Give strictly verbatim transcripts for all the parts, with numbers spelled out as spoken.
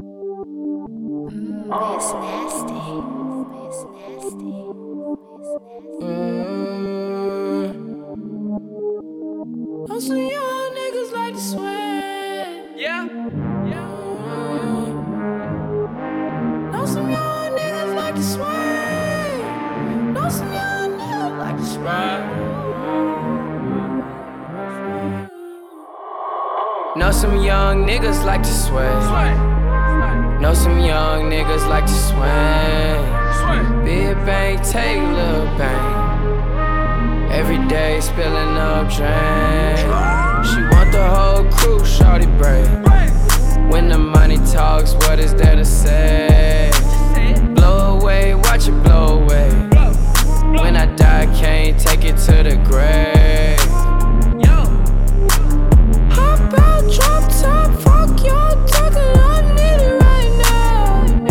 Mm, it's nasty. It's nasty. It's nasty. Mm. Know some young niggas like to sweat. Yeah, yeah. Know some young niggas like to sweat. Know some young niggas like to sweat. Know some young niggas like to sway. Know some young niggas like to swing. Big bang, take little bang. Every day spilling up drain. She want the whole crew, shawty brave. When the money talks, what is there to say? Blow away, watch it blow away. When I die, can't take it to the grave. Hop out, drop top, fuck y'all talking, I need it right now.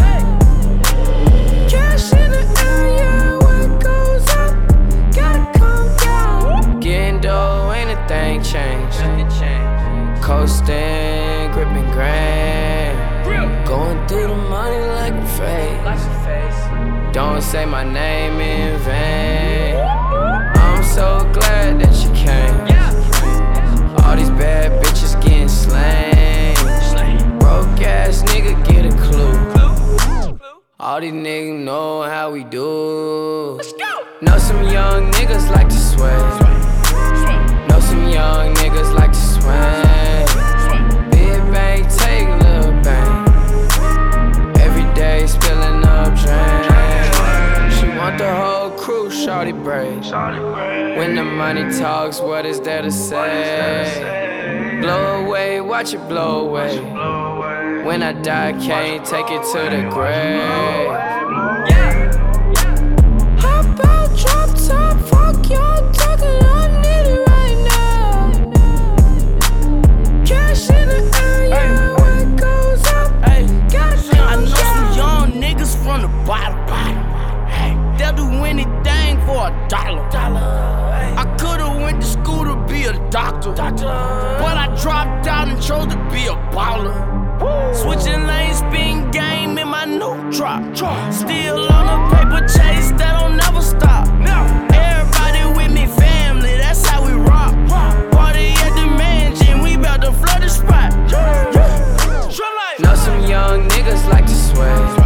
Cash in the air, yeah, when it goes up, gotta come down. Getting dough, ain't a thing changed. Coasting, gripping grand. Going through the money like a face. Don't say my name in vain. I'm so glad that you came. All these bad bitches getting slain. Broke ass nigga get a clue. All these niggas know how we do. Know some young niggas like to sway. Know some young niggas like to swing. Big bang, take little bang. Every day spilling up drain. She want the whole crew, shawty brave. When the money talks, what is there to say? Blow away, watch it blow away. When I die, can't take it to the grave. Hop out, drop top, fuck y'all talking, I need it right now. Cash in the air, yeah, when it goes up, gotta come I know some down. young niggas from the bottom. Hey, they'll do anything for a dollar. I could've went to school to be a doctor, but I dropped out and chose to be a baller. Switching lanes, spin game in my new drop. Still on a paper chase that don't never stop. Everybody with me, family, that's how we rock. Party at the mansion, we bout to flood the spot. Know some young niggas like to sway.